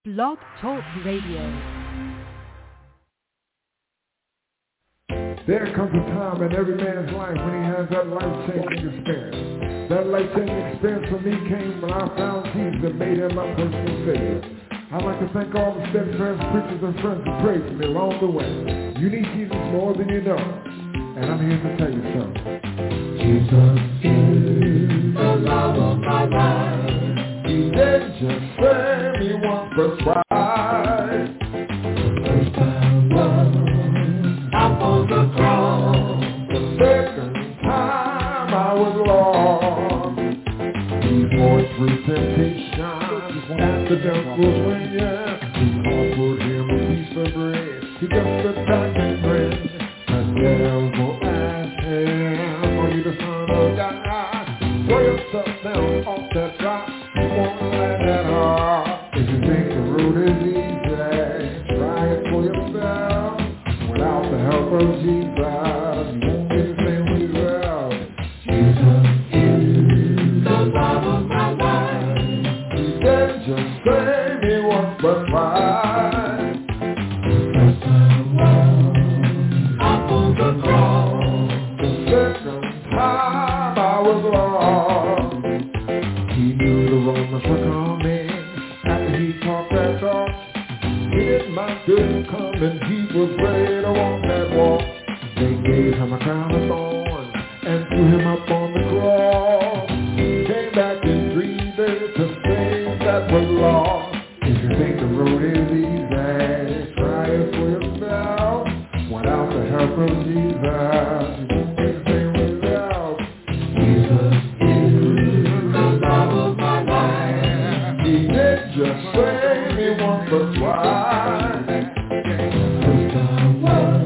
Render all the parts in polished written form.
Blog Talk Radio. There comes a time in every man's life when he has that life-changing experience. That life-changing experience for me came when I found Jesus and made him my personal Savior. I'd like to thank all the steadfast preachers and friends who prayed for me along the way. You need Jesus more than you know, and I'm here to tell you so. Jesus is the love of my life. He didn't just save me once but twice. The first time was up on the cross. The second time I was lost. Before through temptation, at the devil's way, yeah. He offered him a piece of bread. He just attacked and bread. The devil asked him, are you the son of God? Throw yourself down off that rock. You won't land that hard. If you think the road is easy, try it for yourself. Without the help of Jesus, you won't get the same result. Jesus is the love of my life. He didn't just save me once but twice. The first time up on the cross. The second time I was lost. He knew the Romans were coming after he talked that talk. He didn't mind good coming, he was ready to walk that walk. They gave him a crown of thorns and threw him up on the cross. He came back in 3 days to save that was lost. If you think the road is easy, try it for yourself. Without the help of Jesus, you won't get the same result. Jesus is the love of my life. He did just save me once or twice. First time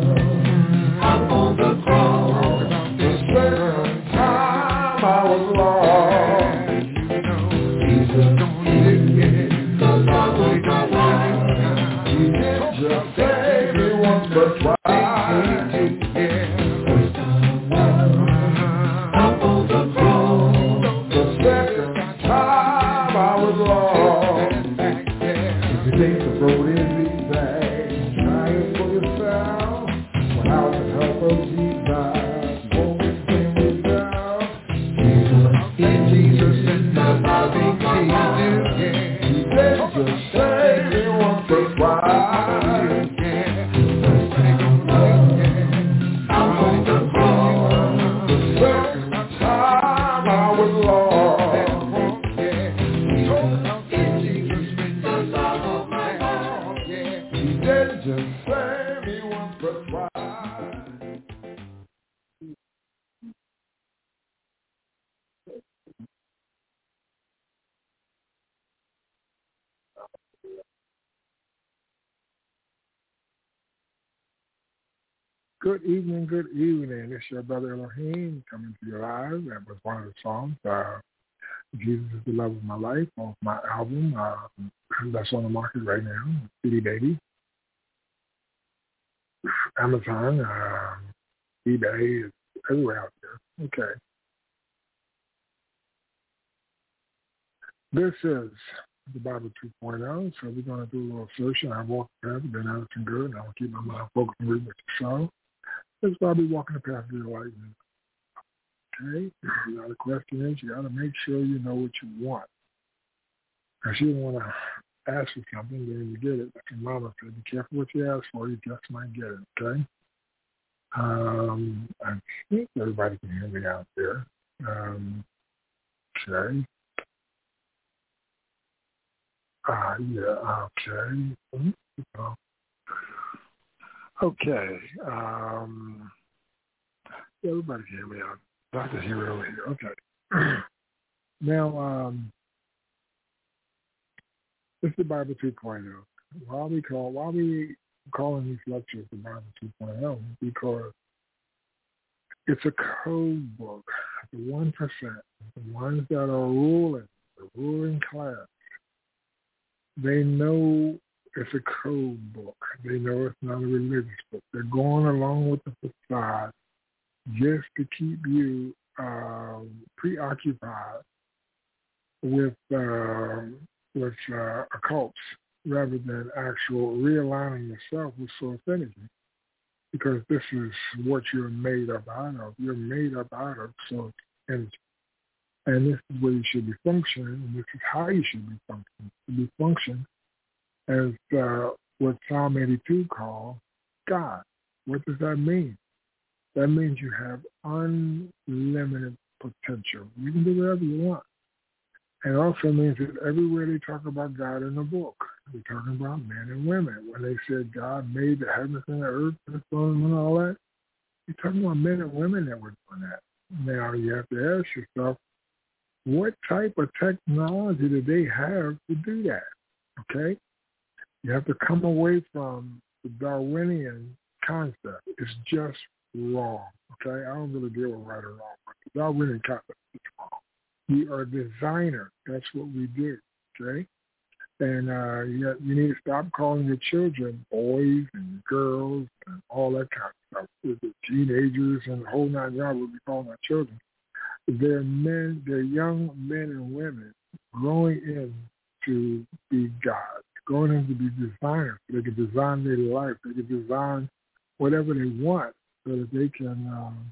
was up on the cross. The second time I was lost. Jesus is the love of my life. He did just save me once or twice. First time was up on the cross. The second time I was lost. If you think the road is easy, try it for yourself. Without the help of Jesus, you won't get the same result. Jesus is the loving Jesus. He did just save me once or twice. First time up on the cross. The second time I was lost. Jesus is the love of my life. He did just save me once but twice. Good evening, good evening. It's your brother Elohim coming to your live. That was one of the songs, Jesus is the Love of My Life, off my album that's on the market right now, CD Baby, Amazon, eBay, everywhere out there. Okay. This is the Bible 2.0, so we're going to do a little searching. I walked the path, been out and good, and I will keep my mind focused and read what you saw. That's why we walking the path of your life. Okay? Now the question is, you got to make sure you know what you want. Because you don't want to ask for something, then you get it. Like your mama said, be careful what you ask for, you just might get it, okay? I think everybody can hear me out there. Okay. Yeah, okay. Okay. Everybody can hear me out. Not to hear it over here. Okay. Now, it's the Bible 2.0. Why we calling these lectures the Bible 2.0? Because it's a code book. The 1%, the ones that are ruling, the ruling class, they know it's a code book. They know it's not a religious book. They're going along with the facade just to keep you preoccupied with occults rather than actual realigning yourself with source energy, because this is what you're made up out of. You're made up out of source energy. And this is where you should be functioning, and this is how you should be functioning. To be functioning as what Psalm 82 calls God. What does that mean? That means you have unlimited potential. You can do whatever you want. And it also means that everywhere they talk about God in the book, they're talking about men and women. When they said God made the heavens and the earth and the sun and all that, you're talking about men and women that were doing that. Now you have to ask yourself, what type of technology do they have to do that? Okay? You have to come away from the Darwinian concept. It's just wrong. Okay? I don't really deal with right or wrong, but the Darwinian concept is wrong. We are designers. That's what we do. Okay? And you need to stop calling your children boys and girls and all that kind of stuff. The teenagers and the whole 9 yards will be calling our children. They're men, they're young men and women growing in to be gods, growing in to be designers. They can design their life. They can design whatever they want so that they can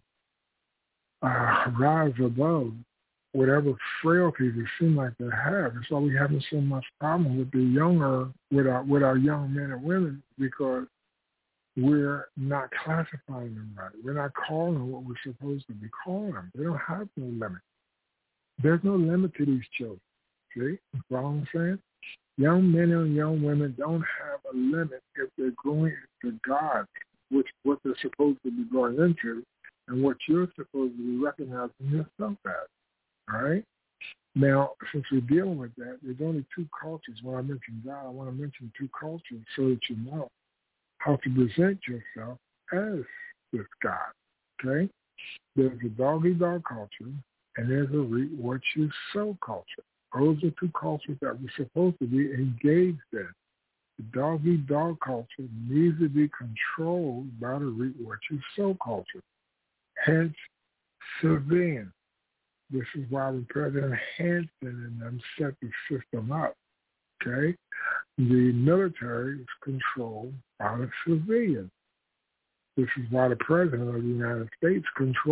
rise above whatever frailties it seems like they have. That's why we're having so much problem with with our young men and women, because we're not classifying them right. We're not calling them what we're supposed to be calling them. They don't have no limit. There's no limit to these children. See? That's what I'm saying? Young men and young women don't have a limit if they're growing into God, which what they're supposed to be going into and what you're supposed to be recognizing yourself as. All right? Now, since we're dealing with that, there's only two cultures. When I mention God, I want to mention two cultures so that you know how to present yourself as this God, okay? There's a dog-eat-dog culture, and there's a reap-what-you-sow culture. Those are two cultures that we're supposed to be engaged in. The dog-eat-dog culture needs to be controlled by the reap-what-you-sow culture. Hence, civilian. This is why when President Hanson and them set the system up, okay? The military is controlled by the civilians. This is why the President of the United States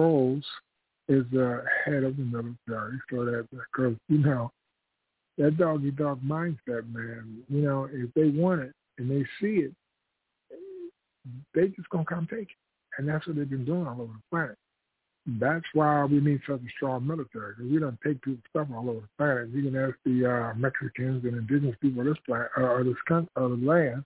is the head of the military, so that, because, that dog-eat-dog mindset, man, if they want it and they see it, they just going to come take it. And that's what they've been doing all over the planet. That's why we need such a strong military, because we don't take people's stuff all over the planet. You can ask the Mexicans and indigenous people of this planet, or this country, or the land,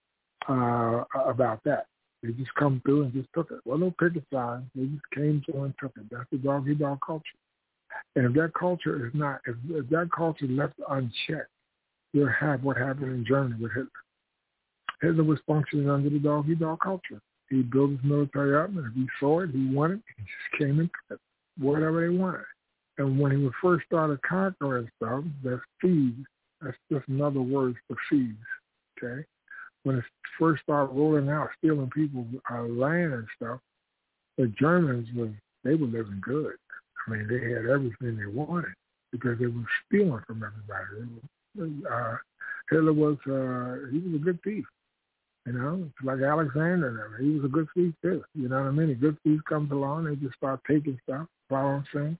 about that. They just come through and just took it. Well, no picket signs. They just came through and took it. That's the dog-eat-dog culture. And if that culture is not, if that culture left unchecked, you'll have what happened in Germany with Hitler. Hitler was functioning under the dog-eat-dog culture. He built his military up, and if he saw it, he wanted, he just came and took it, whatever they wanted. And when he first started conquering stuff, that's thieves. That's just another word for thieves, okay? When it first started rolling out, stealing people's land and stuff, the Germans they were living good. I mean, they had everything they wanted because they were stealing from everybody. Hitler was he was a good thief. It's like Alexander. He was a good thief too. You know what I mean? A good thief comes along, they just start taking stuff. Follow what I'm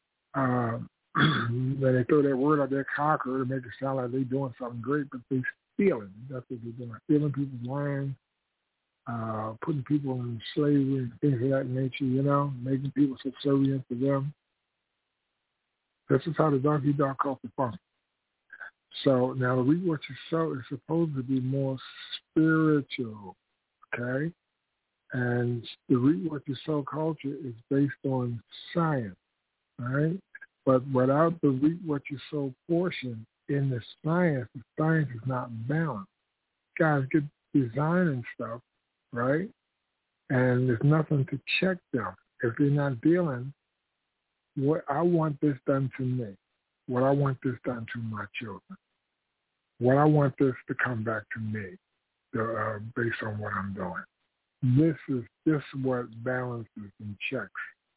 saying? Then they throw that word out there, conqueror, to make it sound like they're doing something great, but they're stealing. That's what they're doing. Stealing people's land, putting people in slavery and things of that nature, making people subservient to them. This is how the dog-eat-dog culture functions. So now the reap what you sow is supposed to be more spiritual, okay? And the reap what you sow culture is based on science, all right? But without the reap what you sow portion in the science is not balanced. Guys get designing stuff, right? And there's nothing to check them. If they're not dealing, what I want this done to me, what I want this done to my children, what I want this to come back to me based on what I'm doing. This is what balances and checks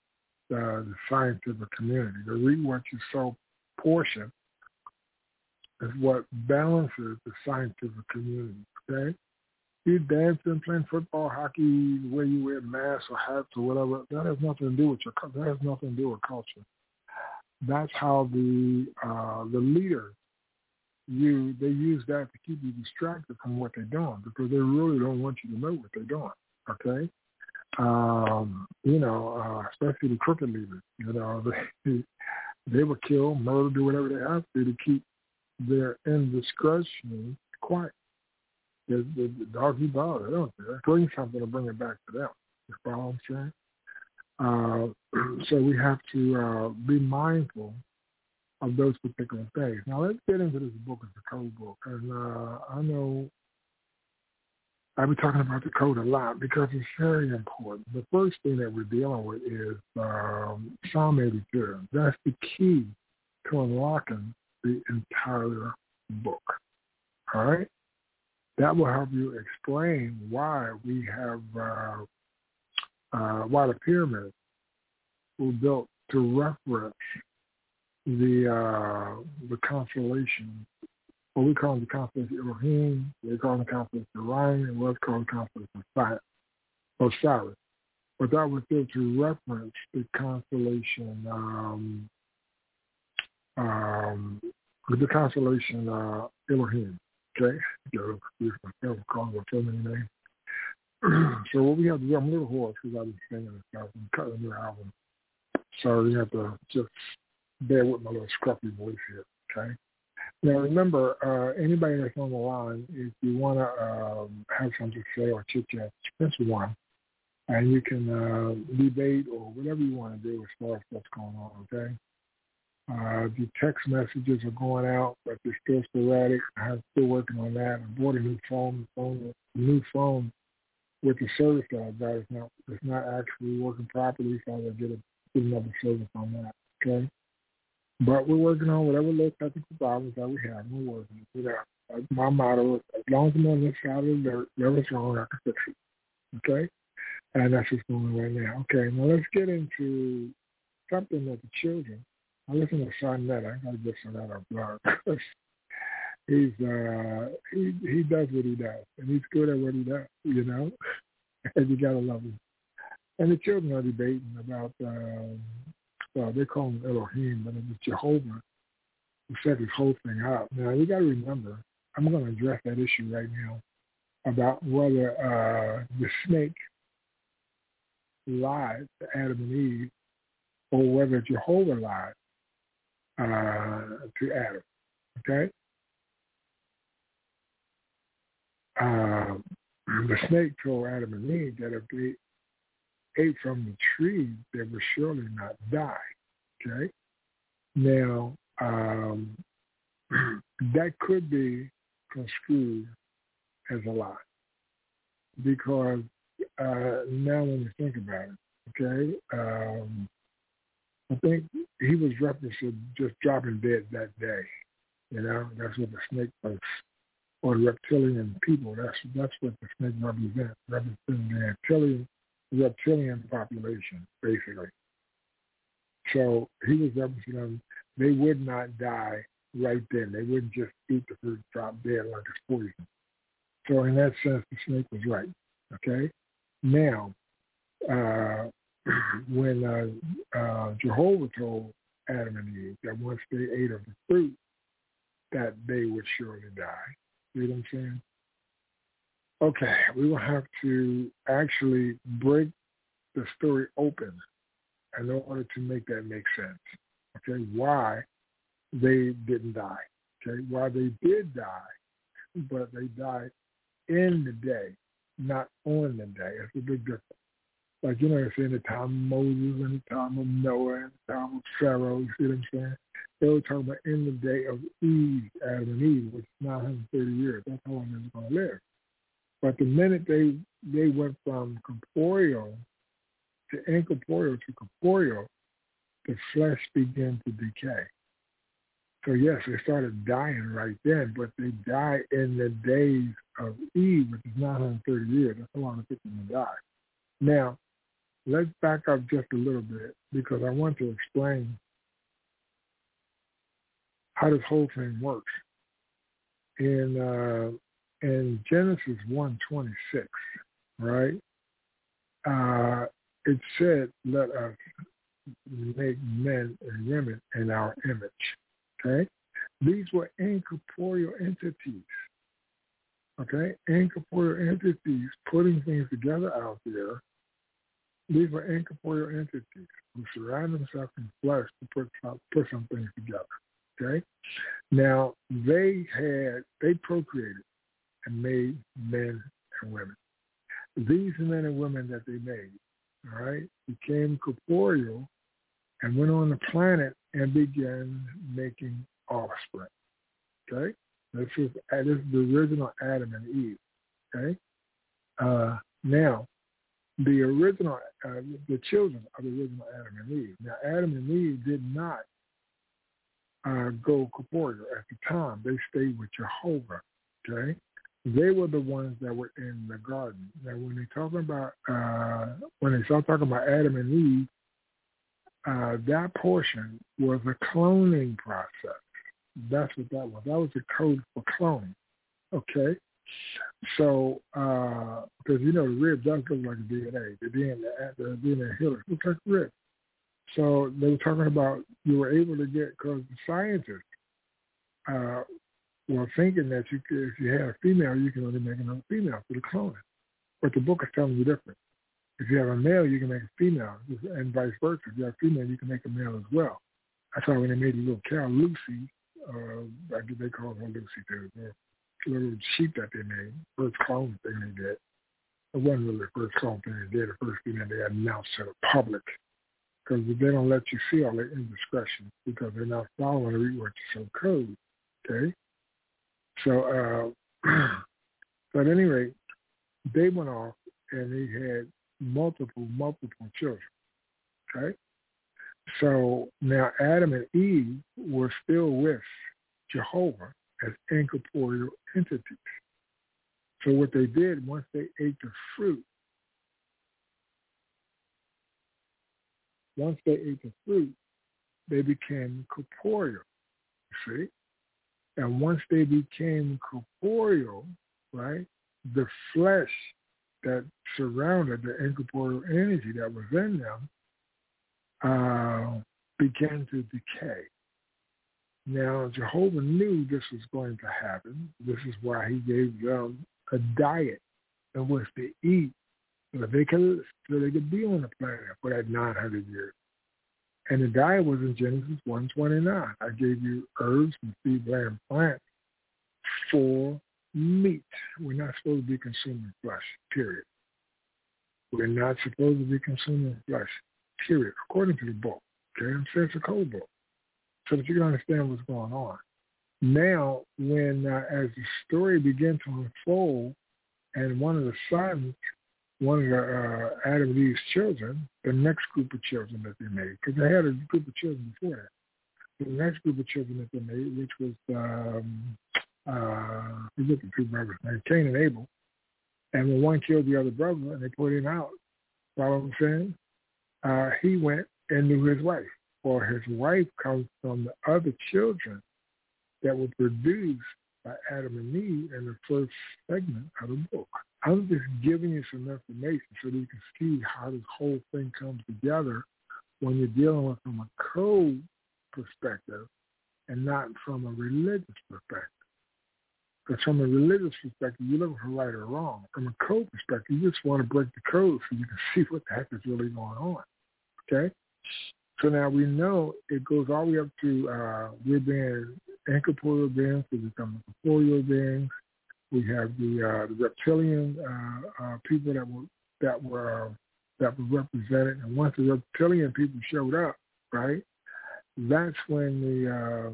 the scientific community. The reap what you sow portion is what balances the scientific community, okay? You dancing, playing football, hockey, the way you wear masks or hats or whatever, that has nothing to do with that has nothing to do with culture. That's how the leaders they use that to keep you distracted from what they're doing because they really don't want you to know what they're doing, okay? Especially the crooked leaders, they will kill, murder, do whatever they have to keep their indiscretion quiet. The dogs eat dogs, they don't care. Bring something to bring it back to them. You follow what I'm saying? So we have to be mindful of those particular things. Now let's get into this book. It's a code book. And I know I've been talking about the code a lot because it's very important. The first thing that we're dealing with is Psalm 82. That's the key to unlocking the entire book. All right? That will help you explain why we have, why the pyramids were built to reference the constellation. Well, we call them the constellation Elohim, they call them the constellation Orion, and what's called the constellation Osiris. But that was built to reference the constellation, Elohim. Okay? I'm calling it so many names. So what we have to do, I'm a little hoarse because I've been singing and stuff. I'm cutting a new album. So you have to just bear with my little scruffy voice here, okay? Now remember, anybody that's on the line, if you want to have something to say or chit-chat, press 1. And you can debate or whatever you want to do as far as what's going on, okay? The text messages are going out, but they're still sporadic. I'm still working on that. I bought a new phone. The new phone with the service that I got is not actually working properly, so I'll get another service on that, okay? But we're working on whatever little technical problems that we have. We're working it out. My motto is, as long as I'm on this side of the dirt, whatever's wrong, I can fix it, okay? And that's what's going on right now. Okay, now let's get into something that the children, I listen to Sonnet. I got to get Sonnet on blog. He does what he does, and he's good at what he does, and you got to love him. And the children are debating about, they call him Elohim, but it's Jehovah who set this whole thing up. Now, you got to remember, I'm going to address that issue right now about whether the snake lied to Adam and Eve or whether Jehovah lied to Adam, okay? The snake told Adam and Eve that if they ate from the tree, they would surely not die, okay? Now, that could be construed as a lie because now when you think about it, okay, I think he was referencing just dropping dead that day. That's what the snake was, or the reptilian people. That's what the snake represents, representing the reptilian population, basically. So he was representing them. They would not die right then. They wouldn't just eat the fruit, drop dead like it's poison. So in that sense, the snake was right. Okay? Now, when Jehovah told Adam and Eve that once they ate of the fruit, that they would surely die. See what I'm saying? Okay, we will have to actually break the story open in order to make that make sense. Okay, why they didn't die. Okay, why they did die, but they died in the day, not on the day. It's a big difference. Like, it's in the time of Moses and the time of Noah and the time of Pharaoh, you see what I'm saying? They were talking about in the day of Eve, Adam and Eve, which is 930 years. That's how long they're going to live. But the minute they went from corporeal to incorporeal to corporeal, the flesh began to decay. So yes, they started dying right then, but they died in the days of Eve, which is 930 years. That's how long it took them to die. Now, let's back up just a little bit because I want to explain how this whole thing works. in Genesis 1:26, right? It said, "Let us make men and women in our image." Okay, these were incorporeal entities. Okay, incorporeal entities putting things together out there. These were incorporeal entities who surround themselves in flesh to put some things together. Okay, now they procreated and made men and women. These men and women that they made, all right, became corporeal and went on the planet and began making offspring. Okay, this is the original Adam and Eve. Okay, now the original, the children of the original Adam and Eve. Now Adam and Eve did not go corporeal at the time. They stayed with Jehovah. Okay, they were the ones that were in the garden. Now when they start talking about Adam and Eve, that portion was a cloning process. That's what that was. That was the code for cloning. Okay? So, because, the rib does look like a DNA. The DNA helix looks like a rib. So they were talking about you were able to get, because the scientists were thinking that if you had a female, you can only make another female for the cloning. But the book is telling you different. If you have a male, you can make a female, and vice versa. If you have a female, you can make a male as well. That's why when they made the little cow, Lucy, they call her Lucy too. The little sheep that they made, first clone thing they did. It wasn't really the first clone thing they did. The first thing that they had announced to the public, because they don't let you see all their indiscretion because they're not following the research code. Okay, so at any rate, they went off and they had multiple children. Okay? So now Adam and Eve were still with Jehovah as incorporeal entities. So what they did, once they ate the fruit, they became corporeal. You see? And once they became corporeal, right, the flesh that surrounded the incorporeal energy that was in them began to decay. Now, Jehovah knew this was going to happen. This is why he gave them a diet in which to eat so they could be on the planet for that 900 years. And the diet was in Genesis 1:29. I gave you herbs and seed-bearing plants for meat. We're not supposed to be consuming flesh, period. We're not supposed to be consuming flesh, period, according to the book. Okay, I'm saying it's a code book, so that you can understand what's going on. Now, when as the story began to unfold, and one of the sons, one of the Adam and Eve's children, the next group of children that they made, because they had a group of children before that. The next group of children that they made, which was forget the two brothers' names, Cain and Abel. And when one killed the other brother and they put him out, follow what I'm saying? He went and knew his wife. Or his wife comes from the other children that were produced by Adam and Eve in the first segment of the book. I'm just giving you some information so that you can see how this whole thing comes together when you're dealing with from a code perspective and not from a religious perspective. Because from a religious perspective, you're looking for right or wrong. From a code perspective, you just want to break the code so you can see what the heck is really going on. Okay? So now we know it goes all the way up to we're being incorporeal beings to become corporeal beings. We have the reptilian people that were represented, and once the reptilian people showed up, right? That's when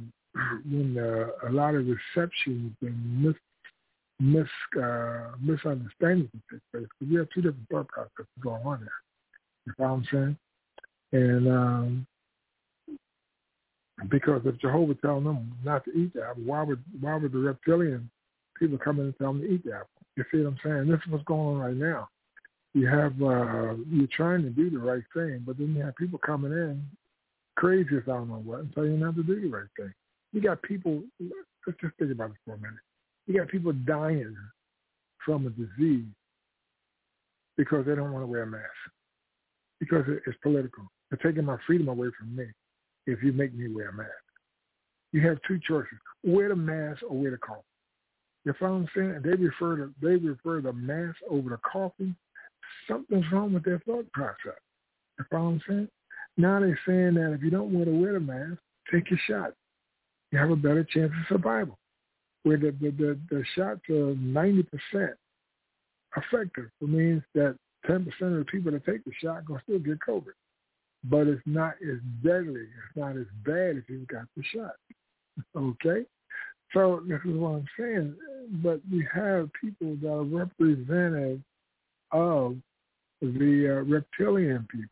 a lot of deceptions and misunderstandings take place. Because we have two different thought processes going on there. You know what I'm saying? And because if Jehovah telling them not to eat the apple, why would the reptilian people come in and tell them to eat the apple? You see what I'm saying? This is what's going on right now. You have you're trying to do the right thing, but then you have people coming in crazy as I don't know what and tell you not to do the right thing. You got people. Let's just think about it for a minute. You got people dying from a disease because they don't want to wear a mask, because it's political. They're taking my freedom away from me if you make me wear a mask. You have two choices: wear the mask or wear the coffee. You follow what I'm saying? They refer the mask over the coffee. Something's wrong with their thought process. You follow what I'm saying? Now they're saying that if you don't want to wear the mask, take your shot. You have a better chance of survival. Where the shots are 90% effective. It means that 10% of the people that take the shot are going to still get COVID. But it's not as deadly. It's not as bad if you've got the shot. Okay? So this is what I'm saying. But we have people that are representative of the reptilian people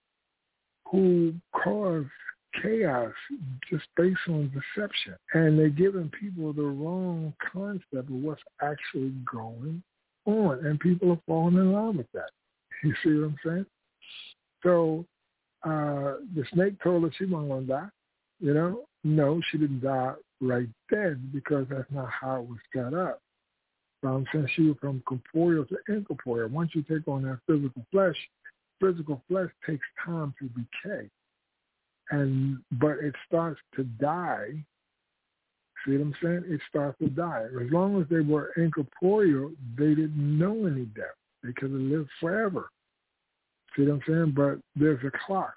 who cause chaos just based on deception. And they're giving people the wrong concept of what's actually going on. And people are falling in line with that. You see what I'm saying? So the snake told her she wasn't going to die. You know? No, she didn't die right then because that's not how it was set up. But I'm saying she was from corporeal to incorporeal. Once you take on that physical flesh takes time to decay. But it starts to die. See what I'm saying? It starts to die. As long as they were incorporeal, they didn't know any death. They could have lived forever. See what I'm saying? But there's a clock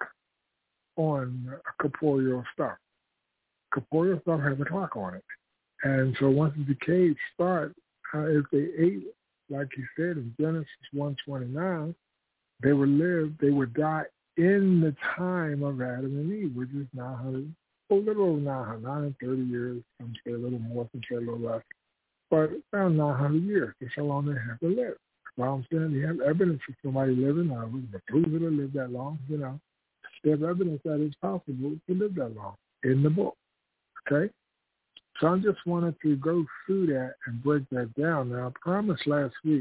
on corporeal stuff. Corporeal stuff has a clock on it. And so once the decay starts, if they ate, like he said in Genesis 1:29, they would die in the time of Adam and Eve, which is 900, a little over 930 years. Some say a little more, some say a little less. But around 900 years. That's how long they have to live. Well, I'm saying you have evidence of somebody living. Methuselah lived that long, you know. There's evidence that it's possible to live that long in the book. Okay? So I just wanted to go through that and break that down. Now, I promised last week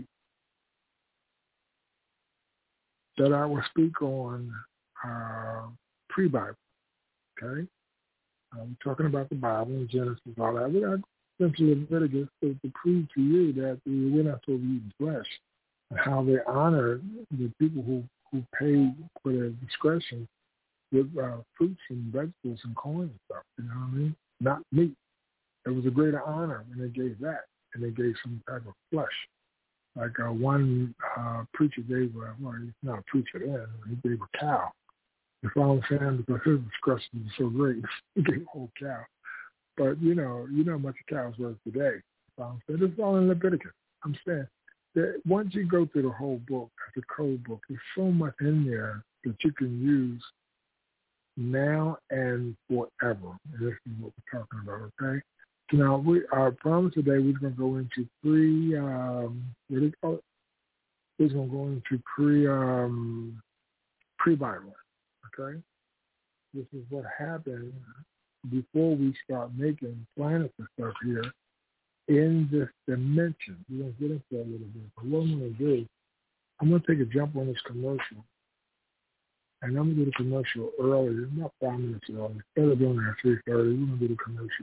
that I will speak on pre-Bible, okay? I'm talking about the Bible and Genesis and all that. We're going to Leviticus to prove to you that we're not supposed to eat flesh, and how they honor the people who pay for their discretion with fruits and vegetables and corn and stuff, you know what I mean? Not meat. It was a greater honor when they gave that, and they gave some type of flesh. Like one preacher gave, well, he's not a preacher then, he gave a cow. You follow what I'm saying? Because his discretion was so great, he gave a whole cow. But, you know how much a cow's worth today. You follow what I'm saying? This is all in Leviticus. I'm saying that once you go through the whole book, as a code book, there's so much in there that you can use now and forever. And this is what we're talking about, okay? So now, our promise today, we're going to go into what do you call it? We're going to go into pre-Bible, okay? This is what happened before we start making planets and stuff here in this dimension. We're going to get into that a little bit. But what I'm going to do, I'm going to take a jump on this commercial. And I'm going to do the commercial early, about 5 minutes early. Instead of doing it at 3:30, we're going to do the commercial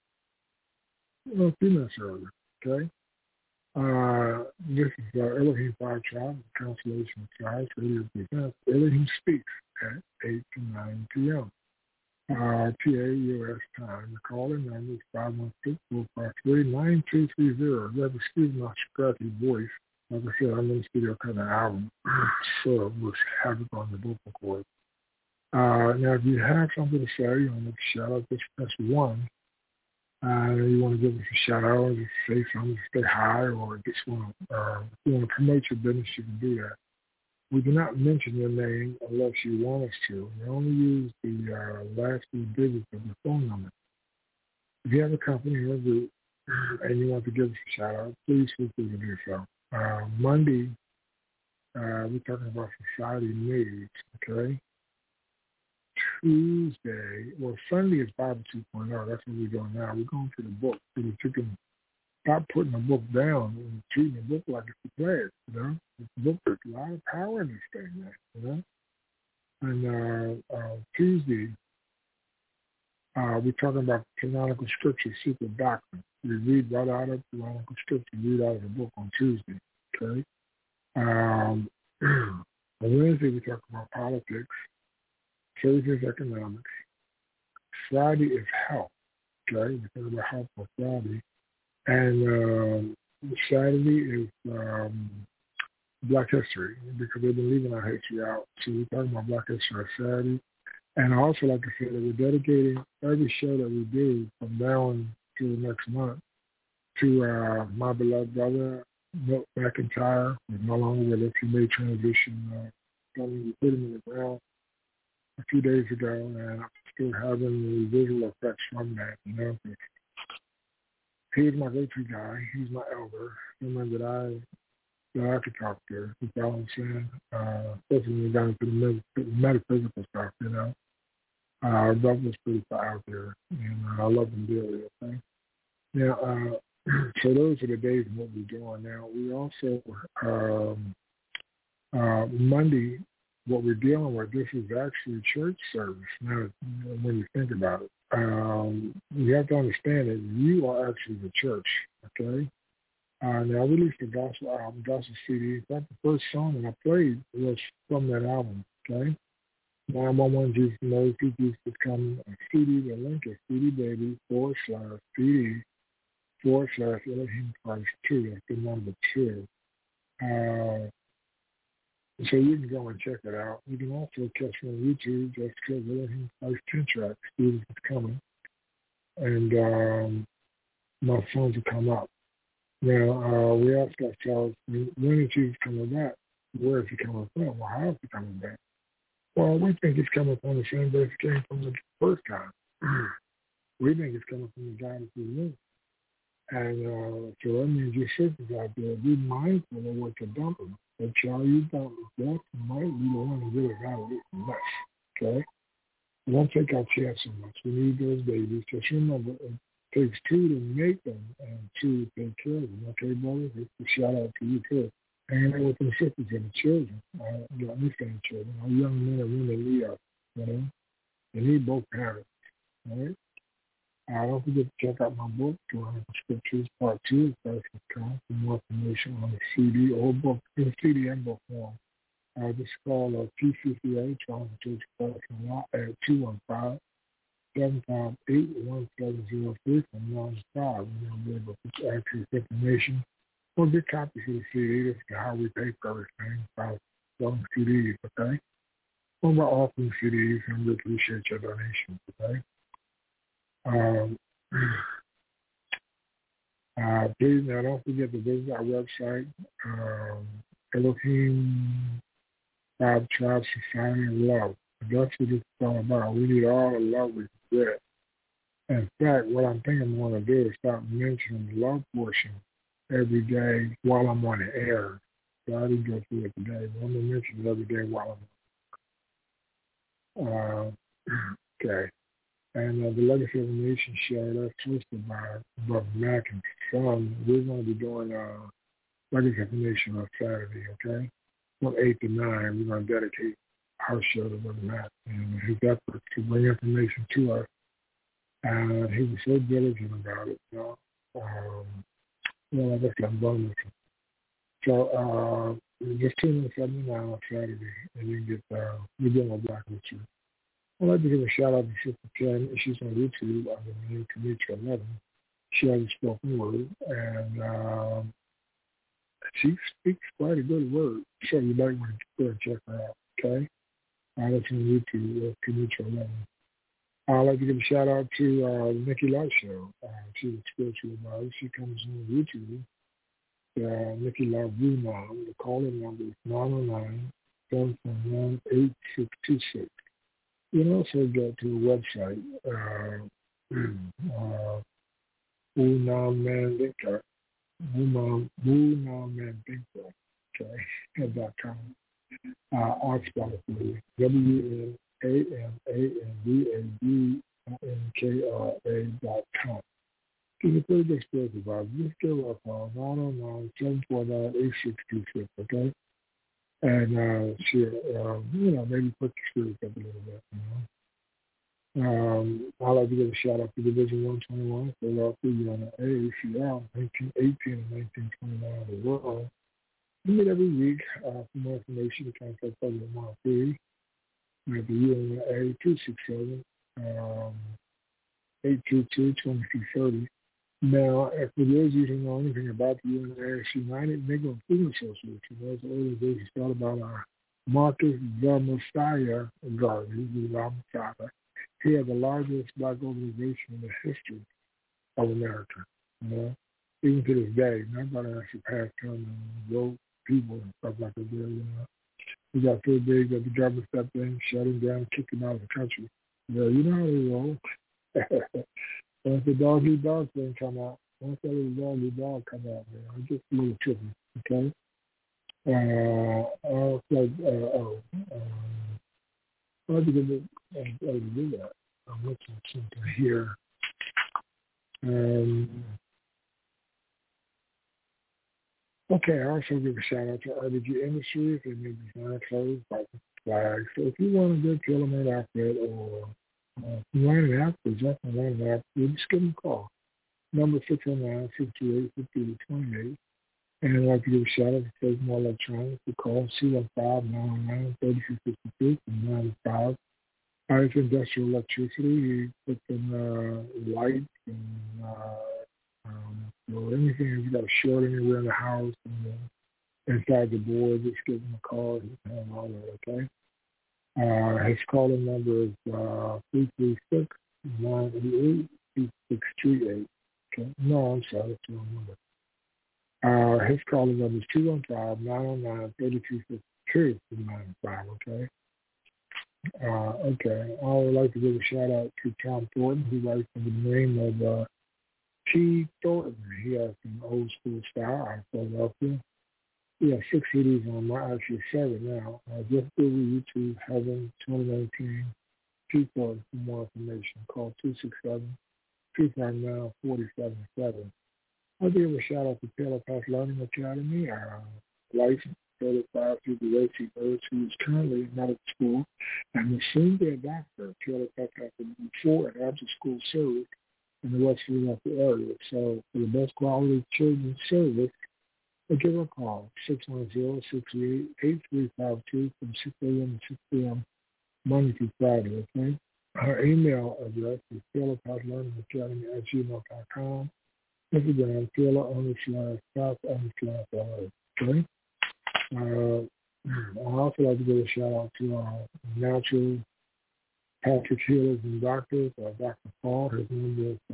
a few minutes earlier, okay? This is Elohim 5 Tribe, Constellation of Tribes, Radio Presents. Elohim Speaks at 8 to 9 p.m. PA U.S. time. The calling number is 516-453-9230. You have to excuse my scratchy voice. Like I said, I'm in the studio cutting an album, sort of was havoc on the vocal cord. Now, if you have something to say, you want to make a shout out, just press 1. You want to give us a shout out, or just say something, say hi, or just want to, if you want to promote your business, you can do that. We do not mention your name unless you want us to. We only use the last few digits of your phone number. If you have a company or a group and you want to give us a shout out, please feel free to do so. Monday, we're talking about society needs, okay? Tuesday, well, Sunday is Bible 2.0. That's what we're doing now. We're going through the book so that you can stop putting the book down and treating the book like it's a pledge, you know? The book, there's a lot of power in this thing, man, you know? And Tuesday, We're talking about canonical scripture, secret doctrine. We read right out of canonical scripture, read out of the book on Tuesday, okay? On Wednesday, we talk about politics. Thursday is economics. Friday is health, okay? We talk about health on Friday. And Saturday is Black History, because they've been leaving our history out. So we're talking about Black History on Saturday. And I also like to say that we're dedicating every show that we do from now on to the next month to my beloved brother, Milt McIntyre, who's no longer with us. He made transition. We put him in the ground a few days ago, and I'm still having the visual effects from that, you know. He's my go-to guy. He's my elder, someone that I could talk to. You know what I'm saying? Especially when we got into the metaphysical stuff, you know. Our brother was pretty far out there, and I love him dearly, okay? Now, so those are the days of what we're doing now. We also, Monday, what we're dealing with, this is actually church service. Now, when you think about it, you have to understand that you are actually the church, okay? Now, I released the gospel album, gospel CD. In fact, the first song that I played was from that album, okay? 911 Jesus knows who Jesus is coming. CD, the link is CD-Baby /CD /Elohim Christ 2. That's the number 2. So you can go and check it out. You can also catch me on YouTube. Just click Elohim Christ 10 tracks. Jesus is coming. And my songs will come up. Now, we ask ourselves, when is Jesus coming back? Where is he coming from? Well, how is he coming back? Well, we think he's coming from the same place he came from the first time. We think he's coming from the God that we live. And so that means your sisters out there, be mindful of what you're dumping. That child you dump, that might be the one to get us out of this mess, okay? Don't take our chance so much. We need those babies. Just remember, it takes 2 to make them and 2 to take care of them, okay, brother? It's a shout out to you, too. Hanging out with the sisters and the children. You got me saying children. Our young men and women need us, you know? They need both parents, all right? Don't forget to check out my book, Canonical Scriptures, Part 2, if that's for more information on the CD or book, in CD and book form. This is called PCCA, Canonical Church Collection Law, at 215-758-1703 from 9 to 5. We're going to be able to access information. We'll get copies of the CD. This is how we pay for everything, by selling CDs, okay? We're offering CDs, and we appreciate your donations, okay? Please now don't forget to visit our website, Elohim 5 Tribe Society of Love. That's what it's all about. We need all the love we can get. In fact, what I'm thinking I'm going to do is start mentioning the love portion every day while I'm on the air. So I didn't go through it today, but I'm going to mention it every day while I'm on. Okay. And the Legacy of the Nation show, that's hosted by Brother Mac and Son. We're going to be doing Legacy of the Nation on Saturday, okay? From 8 to 9, we're going to dedicate our show to Brother Mac and his effort to bring information to us. And he was so diligent about it, you know. Well, I guess I'm going with him. So just tune in 7 to 9 on Saturday, and you can get we're doing a Black History. I'd like to give a shout out to Sister Ken. She's on YouTube under the name Kamitra 11. She has a spoken word, and she speaks quite a good word. So you might want to go and check her out, okay? That's on YouTube, Kamitra 11. I'd like to give a shout out to the Nikki Love Show. She's a spiritual advisor. She comes on YouTube. Nikki Love Wunam. The calling number is 909-741-8626. You can also go to the website, Wunam Mandinka, okay, .com. I'll spell it for you. WNAMANDABNKRA.com. She's a pretty good spiritual advisor. Just give her a call, 909-749-8626, okay? And she'll, maybe put the spirits up a little bit, you know. I'd like to give a shout out to Division 121, Philadelphia, UNA, ACL, 1918 and 1929 of the world. We meet every week. For more information, you can contact President Mark B. at the UNA 267-822-2330. Now, for those of you who know anything about the UNA United Negro Improvement Association, those organizations started by Marcus the Messiah Garvey, the Messiah. He is the largest black organization in the history of America. Even to this day, nobody has surpassed him and wrote people and stuff like that. He got so big that the government stepped in, shut him down, kicked him out of the country. You know how they roll. Once the dog-eat-dog thing come out, once that little dog-eat-dog come out, it's just a little tricky, okay? I have to do that. I'm looking at something here. Okay, I also give a shout out to RBG Industries. They make design clothes, like flags. So if you want a good tailor-made outfit or you want an outfit, just want an outfit, just give them a call. Number 609-628-5828. And I'd like to give a shout out to State More Electronics. We call 215-909-3352 from 9 to 5. It's industrial electricity. We put in lights and or anything if you got a short anywhere in the house and inside the board, just give him a call. He can handle all that, okay? His calling number is 336-988-2638. Okay? No, I'm sorry, that's the wrong number. His calling number is 215-909-3352 from 9 to 5, okay? Okay. I would like to give a shout out to Tom Thornton, who writes under the name of T. Thornton. He has some old school style out of Philadelphia. He has 6 CDs on my, actually 7 now. Just go to YouTube, Heaven 2019, T. Thornton for more information. Call 267-259-4077. I'll give a shout out to Taylor Pass Learning Academy, licensed certified through the Racing Nurse, who is currently in medical school and will soon be a doctor. Taylor Pass has before and after school service in the West Philadelphia area. So for the best quality children's service, give her a call, 610-638-8352 from 6 a.m. to 6 p.m. Monday through Friday, okay? Her email address is taylorpasslearningacademy@gmail.com. Instagram, Taylor_South_LA, okay? I'd also like to give a shout out to our natural Patrick healers and doctors, Dr. Paul. His number is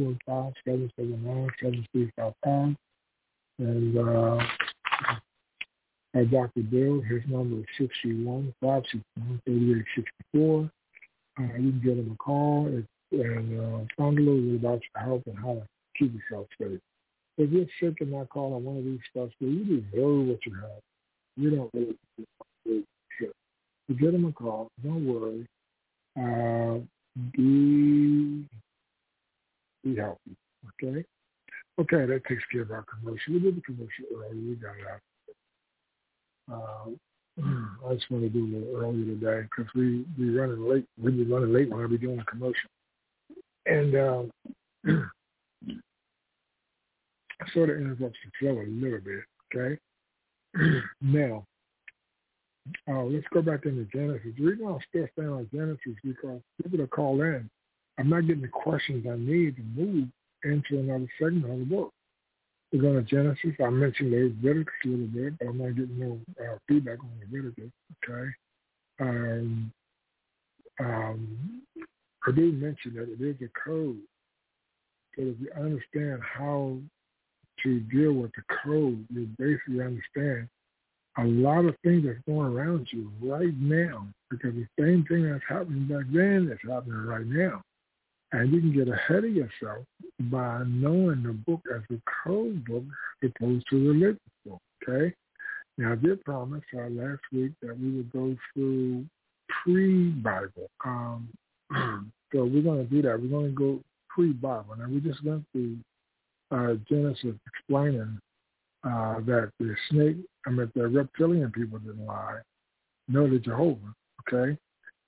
215-779-7355. And Dr. Bill, his number is 631-561-3864. You can give him a call and find a little bit about your health and how to keep yourself safe. If you're sick and not calling one of these stuff, you just know what you have. You don't really sick. So give him a call. Don't worry. Be healthy. Okay? Okay, that takes care of our commercial. We did the commercial earlier. We got it out. I just want to do a little earlier today because we running late. We'll be running late when I be doing a commercial. And I sort of interrupts the flow a little bit, okay? Now, let's go back into Genesis. The reason I'm still staying on Genesis is because people that call in, I'm not getting the questions I need to move into another segment of the book. We're going to Genesis. I mentioned Leviticus a little bit, but I'm not getting no feedback on Leviticus, okay? I do mention that it is a code. So if you understand how to deal with the code, you basically understand a lot of things that's going around you right now, because the same thing that's happening back then is happening right now. And you can get ahead of yourself by knowing the book as a code book as opposed to a religious book, okay? Now, I did promise last week that we would go through pre-Bible. So we're going to do that. We're going to go pre-Bible. Now, we just went through Genesis explaining that the reptilian people didn't lie, nor did Jehovah, okay?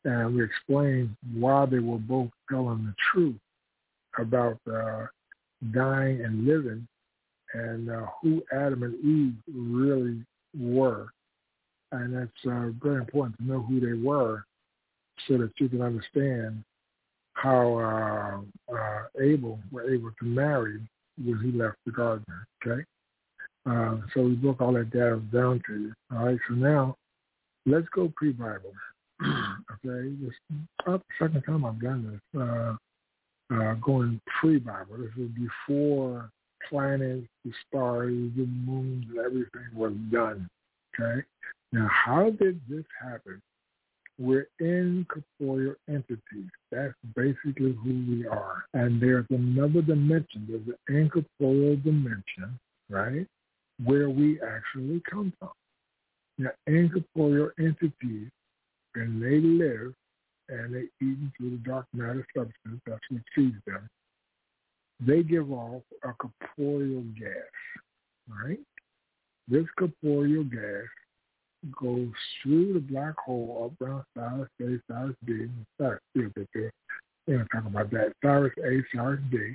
And we explained why they were both telling the truth about dying and living, and who Adam and Eve really were. And that's very important to know who they were so that you can understand how Abel were able to marry when he left the garden, okay? So we broke all that data down to you. All right, so now let's go pre-Bible. Okay, this is about the second time I've done this, going pre-Bible. This was before planets, the stars, the moons, and everything was done, okay? Now, how did this happen? We're incorporeal entities. That's basically who we are. And there's another dimension. There's an incorporeal dimension, right, where we actually come from. Now, incorporeal entities, and they live and they eat through the dark matter substance, that's what feeds them. They give off a corporeal gas, right? This corporeal gas goes through the black hole up around Cyrus A, Cyrus B, Cyrus C, we're going to talk about that, Cyrus A, Cyrus D.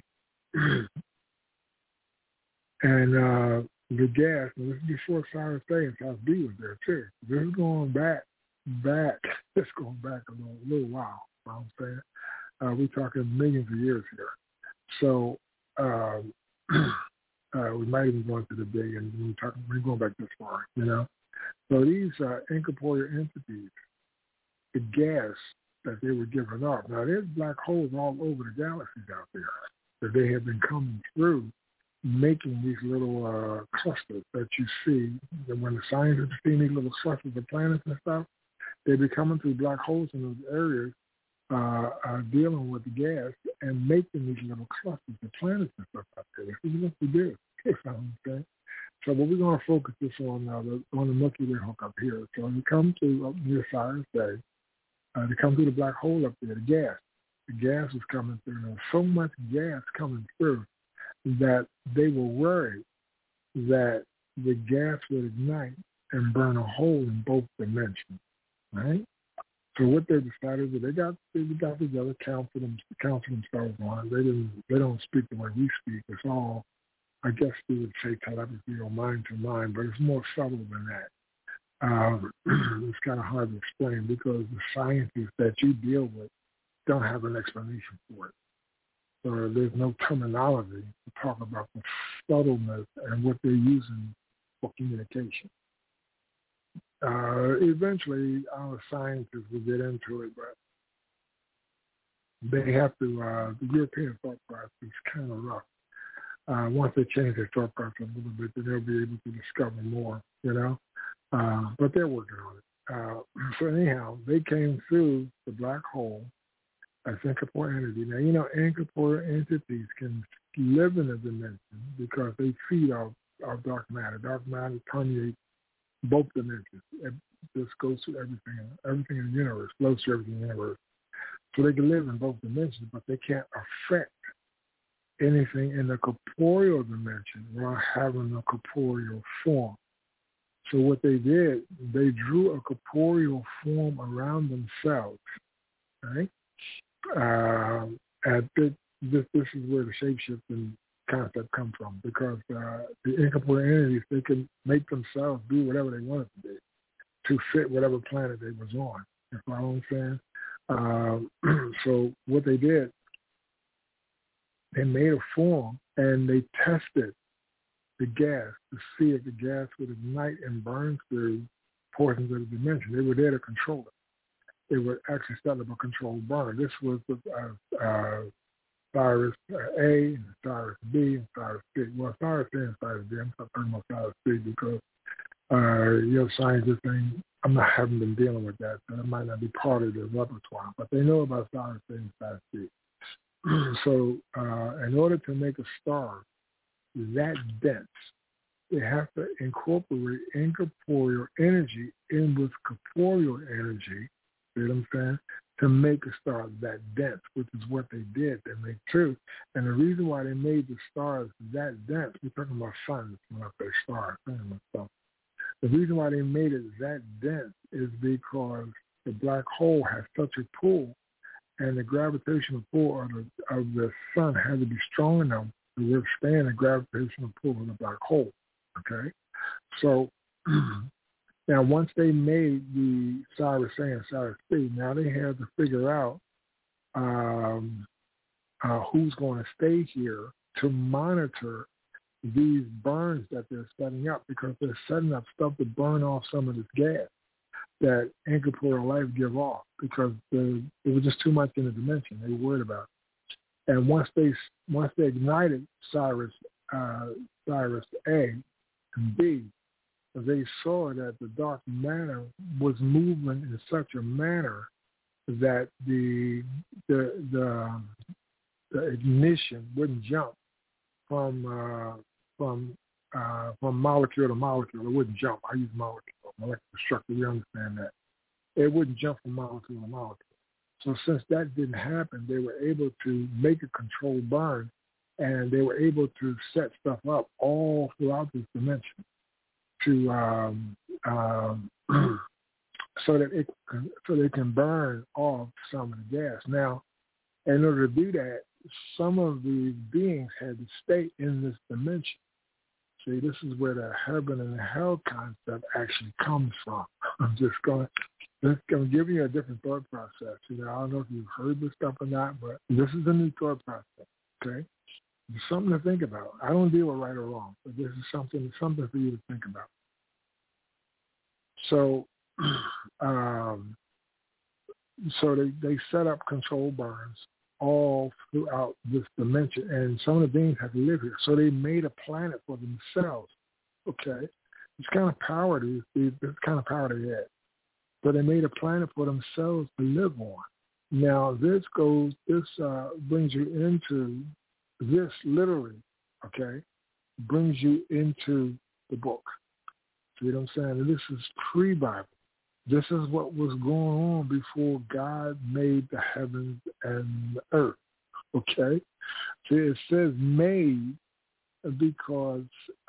And the gas, and this is before Cyrus A and Cyrus B was there too. This is going back, it's going back a little while, you know what I'm saying? We're talking millions of years here. So we might even go into the billions. We're going back this far, you know? So these incorporeal entities, the gas that they were giving off. Now, there's black holes all over the galaxies out there that they have been coming through, making these little clusters that you see. And when the scientists see these little clusters of planets and stuff, they be coming through black holes in those areas, dealing with the gas and making these little clusters of planets and stuff out there. This is what we do. You know what I'm saying? So what we're going to focus this on now, on the Milky Way hookup here. So when you come to up near Cyrus A, they come through the black hole up there, the gas. The gas was coming through. There was so much gas coming through that they were worried that the gas would ignite and burn a hole in both dimensions, right? So what they decided was they got together, counted themselves on. They don't speak the way we speak. It's all, I guess we would say telepathy or mind to mind, but it's more subtle than that. It's kind of hard to explain because the scientists that you deal with don't have an explanation for it. So there's no terminology to talk about the subtleness and what they're using for communication. Eventually, our scientists will get into it, but they have to, the European thought process is kind of rough. Once they change their thought process a little bit, then they'll be able to discover more, you know. But they're working on it. So anyhow, they came through the black hole as incorporeal entity. Now, you know, incorporeal entities can live in a dimension because they feed off dark matter. Dark matter permeates both dimensions. It just goes through everything in the universe, flows through everything in the universe. So they can live in both dimensions, but they can't affect anything in the corporeal dimension while having a corporeal form. So what they did, they drew a corporeal form around themselves, right? And this is where the shape-shifting concept comes from, because the incorporeal entities, they can make themselves do whatever they wanted to do to fit whatever planet they was on. You know what I'm saying? So what they did, they made a form and they tested the gas to see if the gas would ignite and burn through portions of the dimension. They were there to control it. They were actually set up a controlled burn. This was the Cyrus A and Cyrus B and Cyrus C. Well, Cyrus A and Cyrus B. I'm not talking about Cyrus C because scientists haven't been dealing with that, so it might not be part of their repertoire. But they know about Cyrus A and Cyrus C. So in order to make a star that dense, they have to incorporate incorporeal energy in with corporeal energy, you know what I'm saying, to make a star that dense, which is what they did. They made two. And the reason why they made the stars that dense, we're talking about suns when I say stars. The reason why they made it that dense is because the black hole has such a pull, and the gravitational pull of the sun had to be strong enough to withstand the gravitational pull of the black hole. Okay, so now once they made the Cyrus A and Cyrus B, now they had to figure out who's going to stay here to monitor these burns that they're setting up, because they're setting up stuff to burn off some of this gas that incorporeal life give off, because it was just too much in the dimension. They were worried about it. And once they ignited Cyrus A and B, they saw that the dark matter was moving in such a manner that the ignition wouldn't jump from molecule to molecule. It wouldn't jump. I use molecular structure. We understand that. It wouldn't jump from molecule to molecule. So since that didn't happen, they were able to make a controlled burn, and they were able to set stuff up all throughout this dimension to so they can burn off some of the gas. Now, in order to do that, some of these beings had to stay in this dimension. See, this is where the heaven and the hell concept actually comes from. I'm just going to give you a different thought process. I don't know if you've heard this stuff or not, but this is a new thought process, okay? It's something to think about. I don't deal with right or wrong, but this is something for you to think about. So, they set up controlled burns all throughout this dimension, and some of the beings have to live here. So they made a planet for themselves. Okay, this kind of power they had. So they made a planet for themselves to live on. Now this brings you into this literally. Okay, brings you into the book. See what I'm saying? This is pre-Bible. This is what was going on before God made the heavens and the earth. Okay? See, it says made because,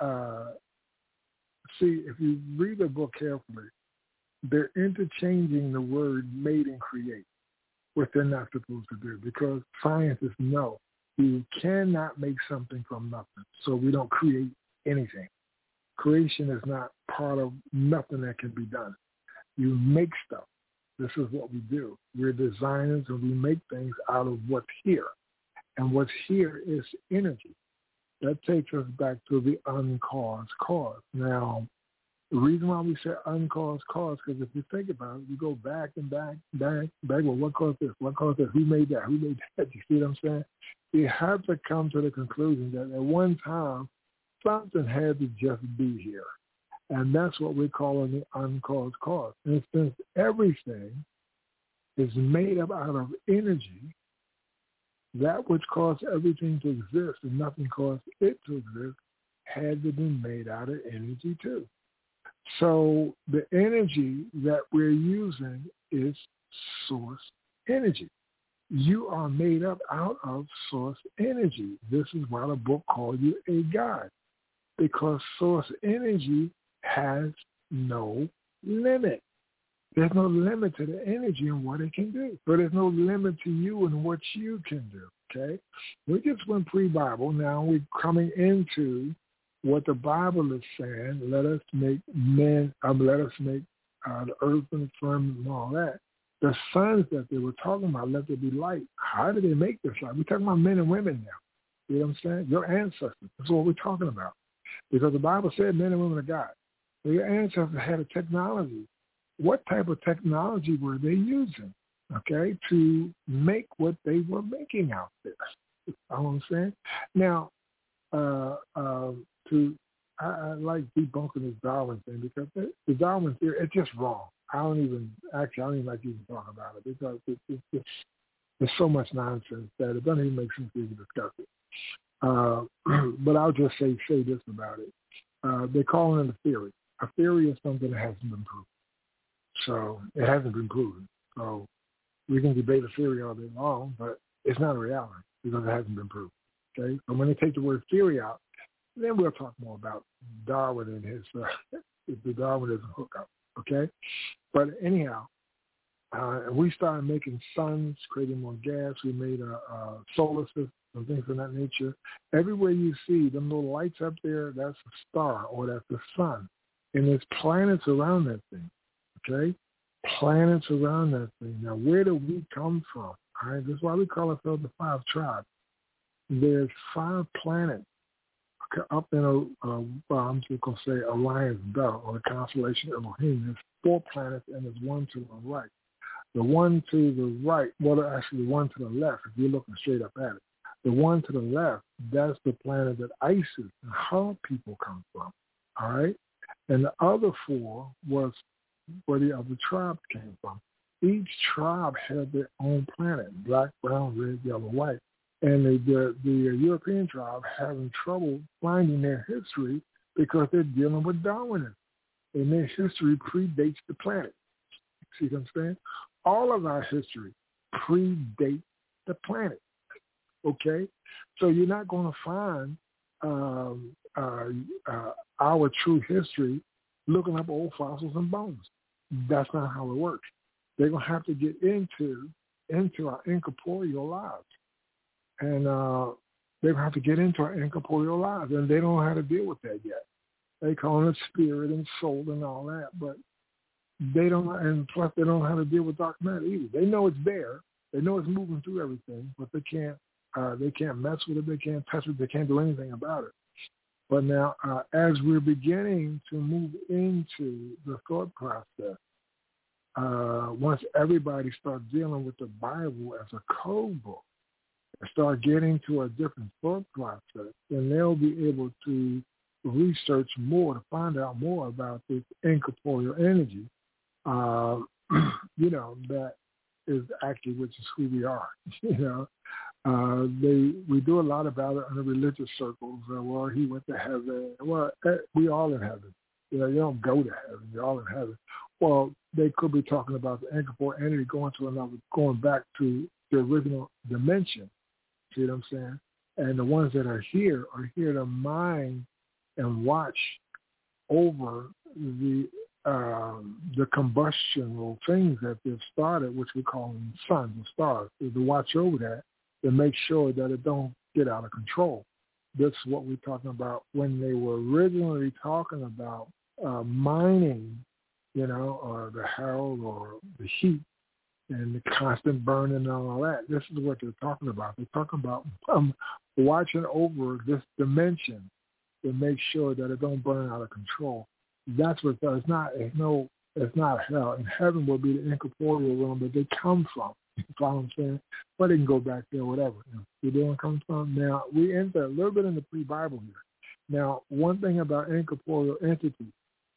if you read the book carefully, they're interchanging the word made and create, what they're not supposed to do, because scientists know you cannot make something from nothing. So we don't create anything. Creation is not part of nothing that can be done. You make stuff. This is what we do. We're designers, and we make things out of what's here. And what's here is energy. That takes us back to the uncaused cause. Now, the reason why we say uncaused cause, because if you think about it, you go back and back. Well, what caused this? What caused this? Who made that? Who made that? You see what I'm saying? You have to come to the conclusion that at one time, something had to just be here. And that's what we're calling the uncaused cause. And since everything is made up out of energy, that which caused everything to exist and nothing caused it to exist had to be made out of energy too. So the energy that we're using is source energy. You are made up out of source energy. This is why the book called you a God, because source energy has no limit. There's no limit to the energy and what it can do. So there's no limit to you and what you can do, okay? We just went pre-Bible. Now we're coming into what the Bible is saying. Let us make the earth and the firmament and all that. The sons that they were talking about, let there be light. How did they make this light? We're talking about men and women now. You know what I'm saying? Your ancestors. That's what we're talking about. Because the Bible said men and women of God. So your ancestors had a technology. What type of technology were they using, okay, to make what they were making out there? You know what I'm saying? Now, I like debunking this Darwin thing, because the Darwin theory, it's just wrong. I don't even like to even talk about it, because there's so much nonsense that it doesn't even make sense to even discuss it. But I'll just say this about it. They call it a theory. A theory is something that hasn't been proven. So it hasn't been proven. So we can debate a theory all day long, but it's not a reality because it hasn't been proven. Okay? So when they take the word theory out, then we'll talk more about Darwin and his the Darwinism hookup. Okay? But anyhow, And we started making suns, creating more gas. We made a solar system and things of that nature. Everywhere you see them little lights up there, that's a star or that's the sun. And there's planets around that thing, okay? Planets around that thing. Now, where do we come from? All right, this is why we call ourselves the 5 tribes. There's 5 planets up in I'm just going to say Orion's belt or the constellation of Elohim. There's 4 planets and there's one to the right. The one to the right, well, actually the one to the left, if you're looking straight up at it. The one to the left, that's the planet that Isis and her people come from, all right? And the other 4 was where the other tribes came from. Each tribe had their own planet, black, brown, red, yellow, white. And the European tribe having trouble finding their history because they're dealing with Darwinism. And their history predates the planet. See what I'm saying? All of our history predates the planet. Okay? So you're not going to find our true history looking up old fossils and bones. That's not how it works. They're going to have to get into our incorporeal lives. And they're going to have to get into our incorporeal lives. And they don't know how to deal with that yet. They call it spirit and soul and all that. But they don't, and plus they don't know how to deal with dark matter either. They know it's there. They know it's moving through everything, but they can't mess with it. They can't touch it. They can't do anything about it. But now, as we're beginning to move into the thought process, once everybody starts dealing with the Bible as a code book and start getting to a different thought process, then they'll be able to research more to find out more about this incorporeal energy, that is actually, which is who we are, we do a lot about it in the religious circles. Well, he went to heaven. Well, we all in heaven. You don't go to heaven. You're all in heaven. Well, they could be talking about the incorporeal entity going back to the original dimension. See what I'm saying? And the ones that are here to mine and watch over the combustional things that they've started, which we call them suns and stars, is to watch over that to make sure that it don't get out of control. This is what we're talking about when they were originally talking about mining, or the hell or the heat and the constant burning and all that. This is what they're talking about. They're talking about watching over this dimension to make sure that it don't burn out of control. That's what it's not. It's not hell. And heaven will be the incorporeal realm that they come from. You follow what I'm saying? But they can go back there, whatever. You know where it comes from? Now, we enter a little bit in the pre-Bible here. Now, one thing about incorporeal entities,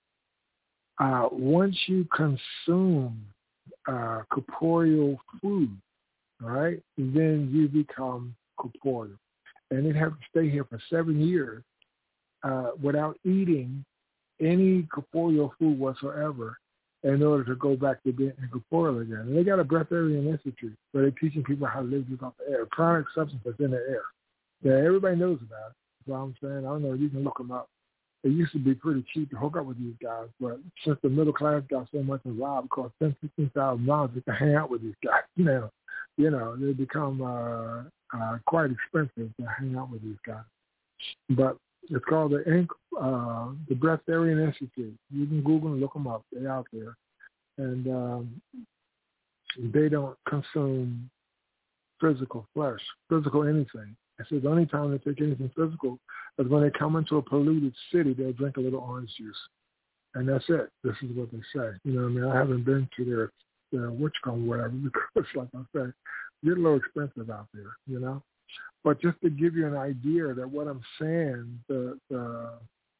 once you consume corporeal food, right, then you become corporeal. And they'd have to stay here for 7 years without eating any corporeal food whatsoever in order to go back to being incorporeal again. And they got a breatharian institute where they're teaching people how to live without the air, pranic substance that's in the air. Yeah, everybody knows about it. That's what I'm saying. I don't know, you can look them up. It used to be pretty cheap to hook up with these guys, but since the middle class got so much involved, it costs $10,000, $15,000 just to hang out with these guys. Now, they become quite expensive to hang out with these guys. But it's called the Breatharian Institute. You can Google and look them up. They're out there. And they don't consume physical flesh, physical anything. I said the only time they take anything physical is when they come into a polluted city, they'll drink a little orange juice. And that's it. This is what they say. I haven't been to their whatever, because like I said, it's a little expensive out there, But just to give you an idea that what I'm saying, the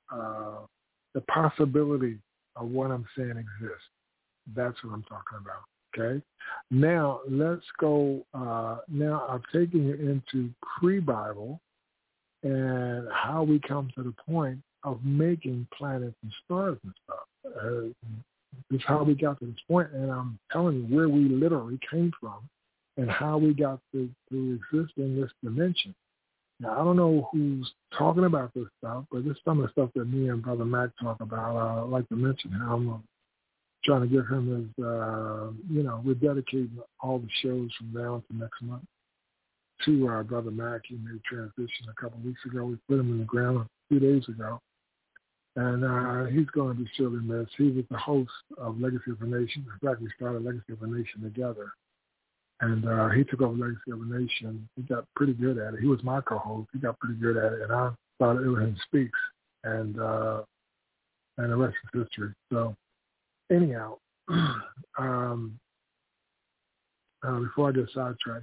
possibility of what I'm saying exists. That's what I'm talking about. Okay. Now let's go. Now I'm taking you into pre-Bible and how we come to the point of making planets and stars and stuff. This is how we got to this point, and I'm telling you where we literally came from and how we got to exist in this dimension. Now, I don't know who's talking about this stuff, but this is some of the stuff that me and Brother Mac talk about. I'd like to mention how I'm going to trying to get him his, we're dedicating all the shows from now to next month to our brother Mac. He made transition a couple of weeks ago. We put him in the ground a few days ago. And he's going to be surely missed. He was the host of Legacy of a Nation. In fact, we started Legacy of a Nation together. And he took over Legacy of a Nation. He got pretty good at it. He was my co-host. He got pretty good at it. And I started Ibrahim Speaks. And the rest is history. So anyhow, before I get sidetracked,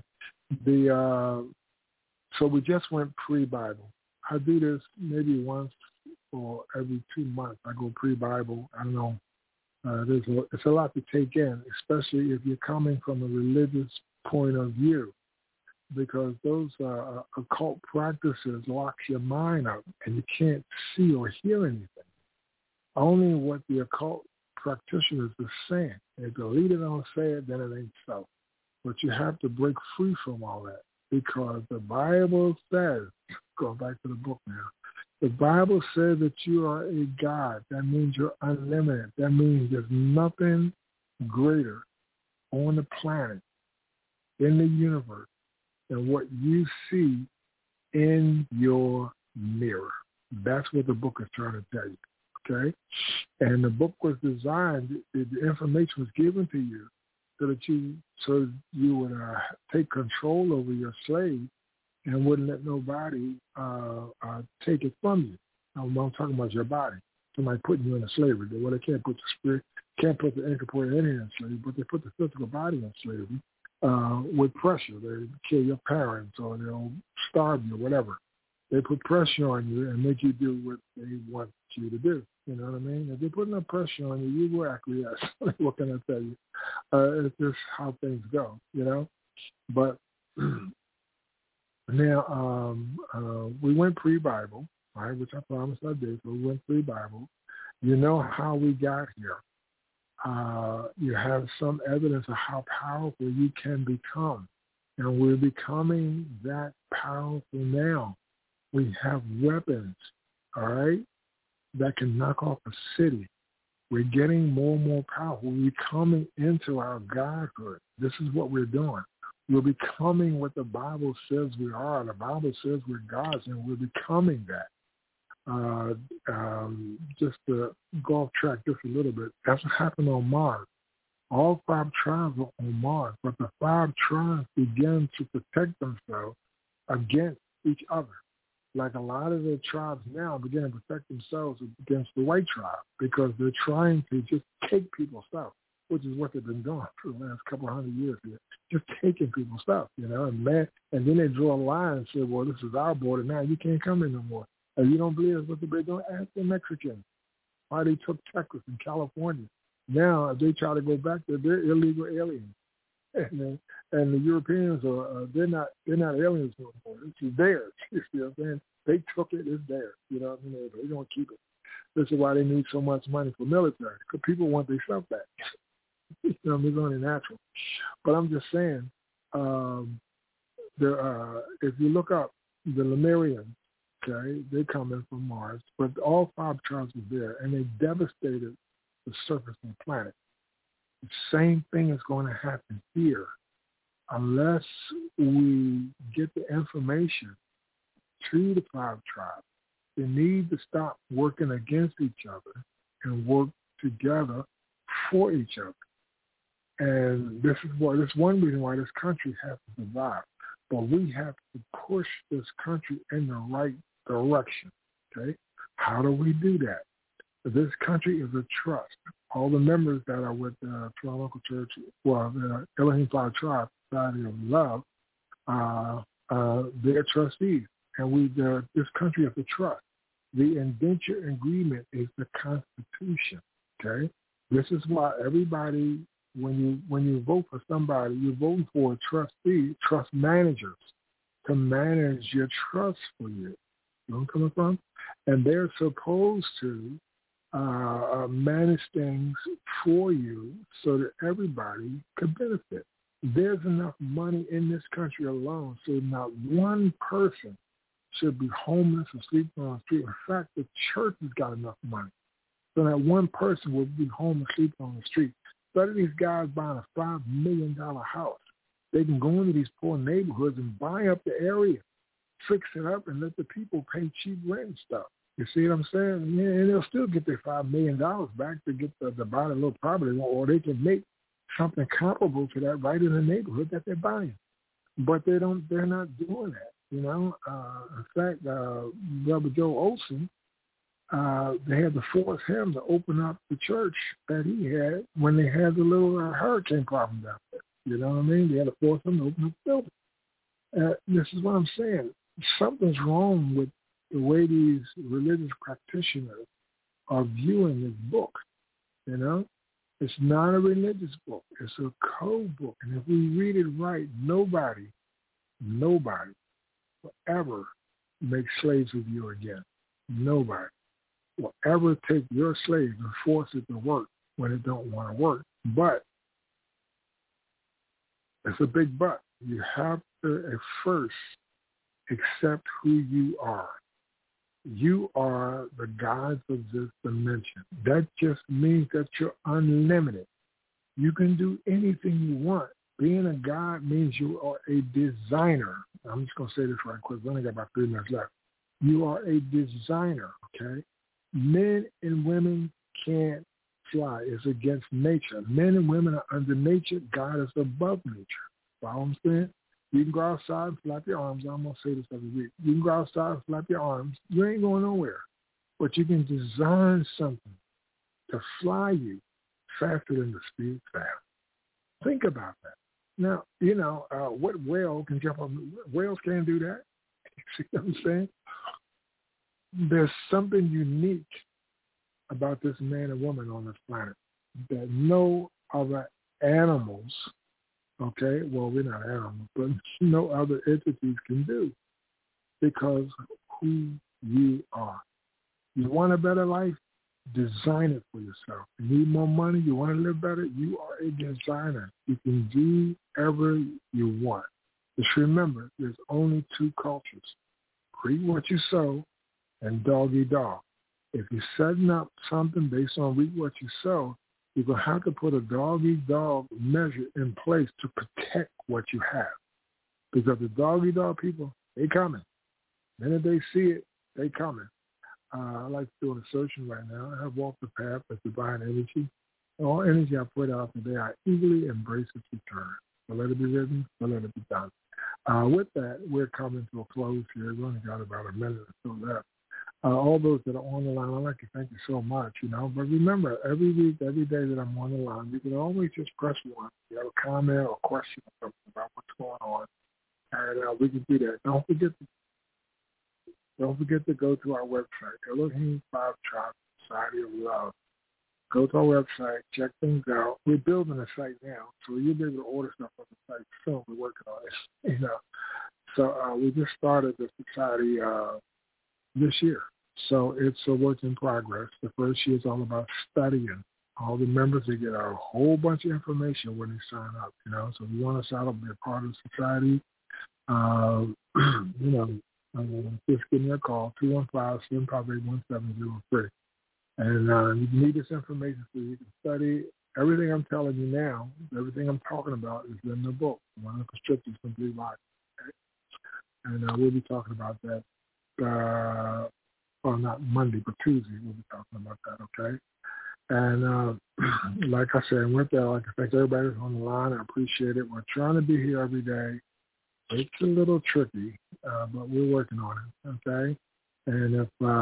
so we just went pre-Bible. I do this maybe once or every 2 months. I go pre-Bible. I don't know. It's a lot to take in, especially if you're coming from a religious point of view, because those occult practices lock your mind up and you can't see or hear anything. Only what the occult practitioners are saying. If the leader don't say it, then it ain't so. But you have to break free from all that, because the Bible says, go back to the book now, the Bible says that you are a God. That means you're unlimited. That means there's nothing greater on the planet, in the universe, than what you see in your mirror. That's what the book is trying to tell you, okay? And the book was designed, the information was given to you so that you would take control over your slave and wouldn't let nobody take it from you. I'm talking about your body. Somebody putting you in slavery. Well, they can't put the spirit, can't put the incorporeal entity in slavery, but they put the physical body in slavery with pressure. They kill your parents or they'll starve you or whatever. They put pressure on you and make you do what they want you to do. You know what I mean? If they put enough pressure on you, you will acquiesce. What can I tell you? It's just how things go, you know? But now, we went pre-Bible, right, which I promised I did, so we went pre-Bible. You know how we got here. You have some evidence of how powerful you can become. And we're becoming that powerful now. We have weapons, all right, that can knock off a city. We're getting more and more powerful. We're coming into our godhood. This is what we're doing. We're becoming what the Bible says we are. The Bible says we're gods, and we're becoming that. Just to go off track just a little bit, that's what happened on Mars. All 5 tribes were on Mars, but the 5 tribes began to protect themselves against each other. Like a lot of the tribes now begin to protect themselves against the white tribe because they're trying to just take people's stuff, which is what they've been doing for the last couple of hundred years here, just taking people's stuff, you know, and then they draw a line and say, well, this is our border now, you can't come in no more. And you don't believe what they're doing? Ask the Mexicans why they took Texas and California. Now, if they try to go back there, they're illegal aliens. And the Europeans they're not aliens no more. It's theirs. You see what I'm saying? They took it, it's theirs. You know what I mean? They don't keep it. This is why they need so much money for military, because people want their stuff back. You know, it's only natural. But I'm just saying, if you look up the Lemurians, okay, they come in from Mars, but all 5 tribes were there, and they devastated the surface of the planet. The same thing is going to happen here unless we get the information to the 5 tribes. They need to stop working against each other and work together for each other. And this is one reason why this country has to survive. But we have to push this country in the right direction. Okay? How do we do that? This country is a trust. All the members that are with the Theological Church, the Elohim 5 Tribe Society of Love, they're trustees. And this country is a trust. The indenture agreement is the Constitution. Okay? This is why everybody, when you vote for somebody, you're voting for a trustee, trust managers to manage your trust for you. You know where I'm coming from? And they're supposed to manage things for you so that everybody could benefit. There's enough money in this country alone so not one person should be homeless or sleeping on the street. In fact, the church has got enough money. So that one person will be home and sleep on the street. Instead of these guys buying a $5 million house, they can go into these poor neighborhoods and buy up the area, fix it up, and let the people pay cheap rent and stuff. You see what I'm saying? Yeah, and they'll still get their $5 million back to get the buy the little property, or they can make something comparable to that right in the neighborhood that they're buying. But they're not doing that, you know. In fact, Brother Joe Olson, they had to force him to open up the church that he had when they had the little hurricane problem down there. You know what I mean? They had to force him to open up the building. This is what I'm saying. Something's wrong with the way these religious practitioners are viewing this book, you know? It's not a religious book. It's a code book. And if we read it right, nobody will ever make slaves of you again. Nobody will ever take your slave and force it to work when it don't want to work. But it's a big but. You have to at first accept who you are. You are the gods of this dimension. That just means that you're unlimited. You can do anything you want. Being a god means you are a designer. I'm just going to say this right quick. We only got about 3 minutes left. You are a designer, okay? Men and women can't fly. It's against nature. Men and women are under nature. God is above nature. Follow what I'm saying? You can go outside and flap your arms. I'm going to say this every week. You can go outside and flap your arms. You ain't going nowhere. But you can design something to fly you faster than the speed of sound. Think about that. Now, you know, what whale can jump on? Whales can't do that. See what I'm saying? There's something unique about this man and woman on this planet that no other animals, okay, well, we're not animals, but no other entities can do, because who you are. You want a better life? Design it for yourself. You need more money? You want to live better? You are a designer. You can do whatever you want. Just remember, there's only 2 cultures. Reap what you sow and dog-eat-dog. If you're setting up something based on reap what you sow, you're going to have to put a dog-eat-dog measure in place to protect what you have. Because the dog-eat-dog people, they coming. The minute they see it, they coming. I like to do an assertion right now. I have walked the path of divine energy. All energy I put out today, I eagerly embrace its return. So let it be written, so let it be done. With that, we're coming to a close here. We've only got about a minute or so left. All those that are on the line, I'd like to thank you so much, you know. But remember, every week, every day that I'm on the line, you can always just press 1. If you have a comment or question or something about what's going on, and we can do that. Don't forget to go to our website, Elohim 5 Tribe Society of Love. Go to our website, check things out. We're building a site now, so you'll be able to order stuff on the site soon. We're working on it, you know. So we just started the society this year. So it's a work in progress. The first year is all about studying. All the members, they get a whole bunch of information when they sign up, you know. So if you want to sign up and be a part of the society, you know, just give me a call, 215-758-1703. And you need this information so you can study. Everything I'm telling you now, everything I'm talking about is in the book, One of the Constricted Complete Life. Okay? And we'll be talking about that, well, not Monday, but Tuesday we'll be talking about that, okay? And like I said, with that, I'd like to thank everybody that's on the line. I appreciate it. We're trying to be here every day. It's a little tricky, but we're working on it, okay? And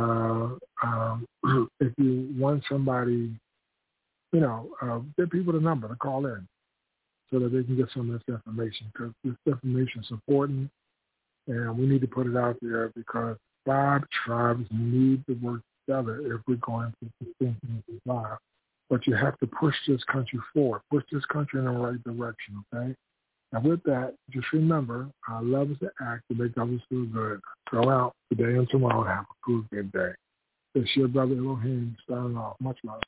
if you want somebody, you know, get people the number to call in so that they can get some of this information, because this information is important, and we need to put it out there because 5 tribes need to work together if we're going to survive. But you have to push this country forward, push this country in the right direction, okay? And with that, just remember, our love is the act to make others feel good. Go out today and tomorrow and have a good day. It's your brother Elohim starting off. Much love.